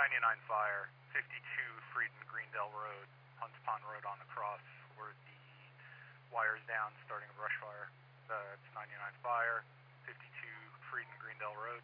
99 Fire, 52 Frieden Greendale Road, Hunts Pond Road on the cross, where the wire's down starting a brush fire. It's 99 Fire, 52 Frieden Greendale Road.